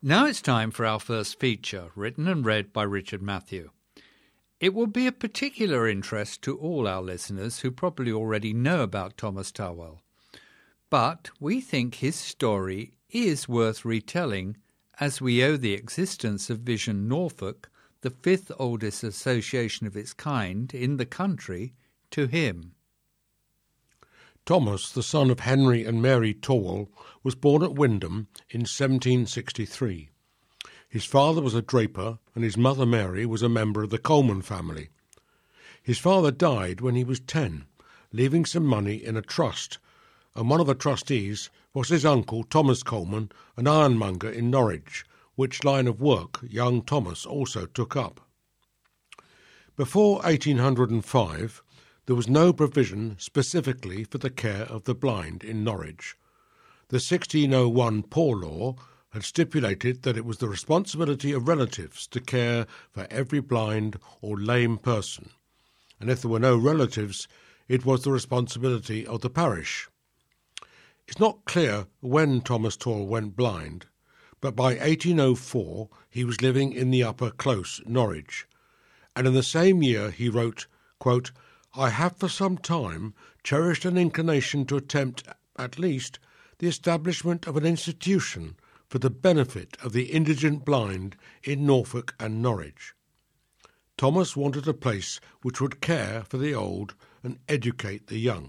Now it's time for our first feature, written and read by Richard Matthew. It will be of particular interest to all our listeners who probably already know about Thomas Towell. But we think his story is worth retelling, as we owe the existence of Vision Norfolk, the fifth oldest association of its kind in the country, to him. Thomas, the son of Henry and Mary Towell, was born at Wymondham in 1763. His father was a draper and his mother Mary was a member of the Coleman family. His father died when he was 10, leaving some money in a trust, and one of the trustees was his uncle Thomas Coleman, an ironmonger in Norwich, which line of work young Thomas also took up. Before 1805, there was no provision specifically for the care of the blind in Norwich. The 1601 Poor Law had stipulated that it was the responsibility of relatives to care for every blind or lame person, and if there were no relatives, it was the responsibility of the parish. It's not clear when Thomas Towell went blind, but by 1804 he was living in the Upper Close, Norwich, and in the same year he wrote, quote, "I have for some time cherished an inclination to attempt, at least, the establishment of an institution for the benefit of the indigent blind in Norfolk and Norwich." Thomas wanted a place which would care for the old and educate the young.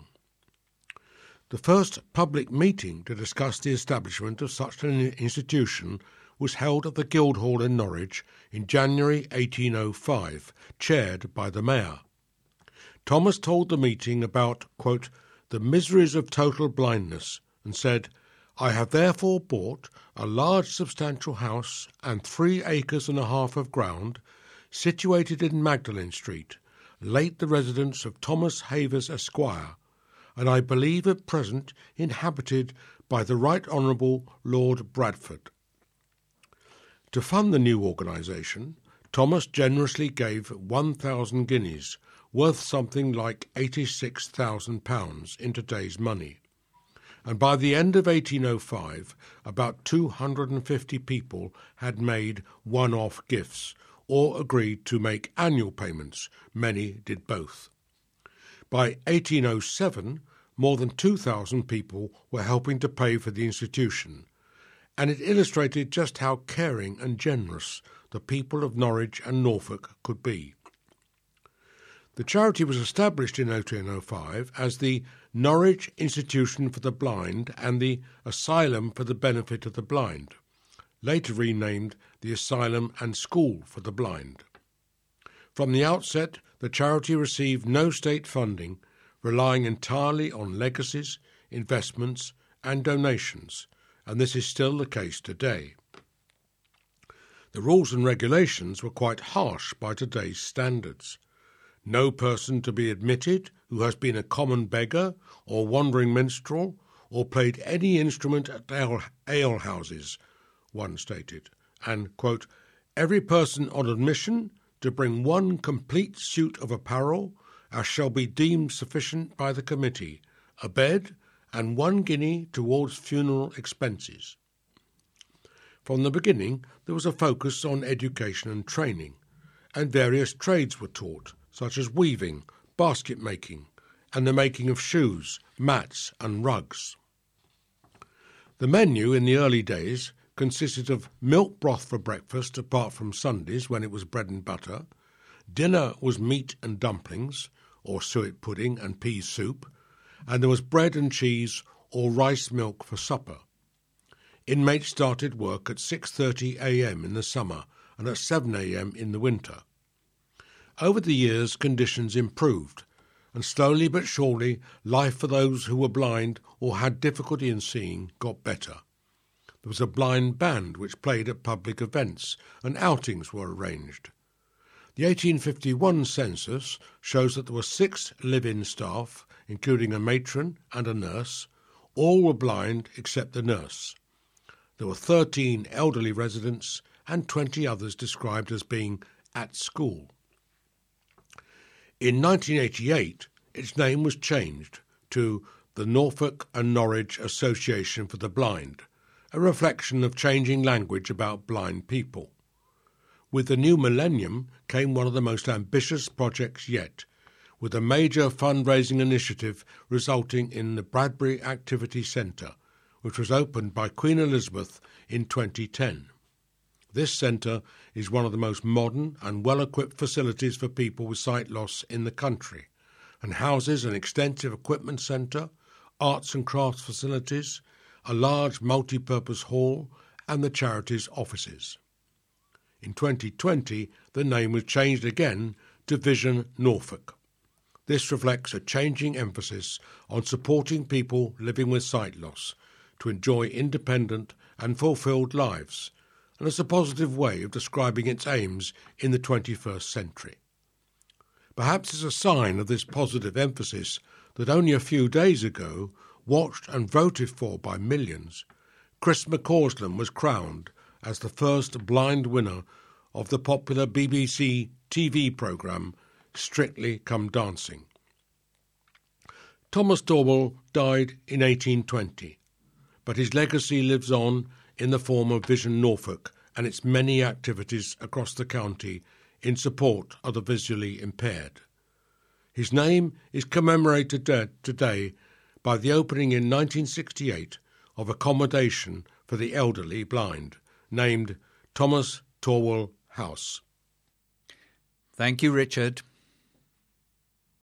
The first public meeting to discuss the establishment of such an institution was held at the Guildhall in Norwich in January 1805, chaired by the mayor. Thomas told the meeting about, quote, "the miseries of total blindness," and said, "I have therefore bought a large substantial house and 3 acres and a half of ground, situated in Magdalen Street, late the residence of Thomas Havers, Esquire, and I believe at present inhabited by the Right Honourable Lord Bradford." To fund the new organisation, Thomas generously gave 1,000 guineas, worth something like £86,000 in today's money. And by the end of 1805, about 250 people had made one-off gifts, or agreed to make annual payments. Many did both. By 1807, more than 2,000 people were helping to pay for the institution, and it illustrated just how caring and generous the people of Norwich and Norfolk could be. The charity was established in 1805 as the Norwich Institution for the Blind and the Asylum for the Benefit of the Blind, later renamed the Asylum and School for the Blind. From the outset, the charity received no state funding, relying entirely on legacies, investments, and donations, and this is still the case today. The rules and regulations were quite harsh by today's standards. No person to be admitted who has been a common beggar or wandering minstrel or played any instrument at alehouses, one stated, and, quote, "every person on admission to bring one complete suit of apparel as shall be deemed sufficient by the committee, a bed, and 1 guinea towards funeral expenses." From the beginning, there was a focus on education and training, and various trades were taught, such as weaving, basket making, and the making of shoes, mats, and rugs. The menu in the early days consisted of milk broth for breakfast, apart from Sundays when it was bread and butter. Dinner was meat and dumplings, or suet pudding and pea soup, and there was bread and cheese or rice milk for supper. Inmates started work at 6:30 a.m. in the summer and at 7 a.m. in the winter. Over the years, conditions improved, and slowly but surely, life for those who were blind or had difficulty in seeing got better. There was a blind band which played at public events, and outings were arranged. The 1851 census shows that there were 6 live-in staff, including a matron and a nurse. All were blind except the nurse. There were 13 elderly residents and 20 others described as being at school. In 1988, its name was changed to the Norfolk and Norwich Association for the Blind, a reflection of changing language about blind people. With the new millennium came one of the most ambitious projects yet, with a major fundraising initiative resulting in the Bradbury Activity Centre, which was opened by Queen Elizabeth in 2010. This centre is one of the most modern and well-equipped facilities for people with sight loss in the country, and houses an extensive equipment centre, arts and crafts facilities, a large multi-purpose hall, and the charity's offices. In 2020, the name was changed again to Vision Norfolk. This reflects a changing emphasis on supporting people living with sight loss to enjoy independent and fulfilled lives, and is a positive way of describing its aims in the 21st century. Perhaps it's a sign of this positive emphasis that only a few days ago, watched and voted for by millions, Chris McCausland was crowned as the first blind winner of the popular BBC TV programme Strictly Come Dancing. Thomas Torwell died in 1820, but his legacy lives on in the form of Vision Norfolk and its many activities across the county in support of the visually impaired. His name is commemorated today by the opening in 1968 of accommodation for the elderly blind, named Thomas Torwell House. Thank you, Richard.